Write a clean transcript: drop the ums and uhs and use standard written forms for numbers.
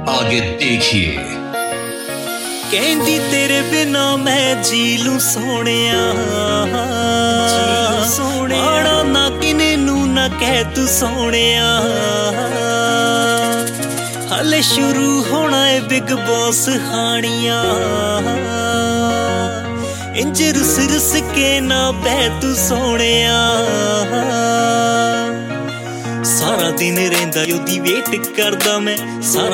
आगे देखिए। कहंदी तेरे बिना मैं जी लूं सोहणिया, आड़ा ना किने नू ना कह तू सोहणिया। हले शुरू होना है बिग बॉस हानिया, इंज रुस रुस के ना बह तू सोहणिया। सारा दिन रहिंदा ओदी वेट करदा मैं, सारा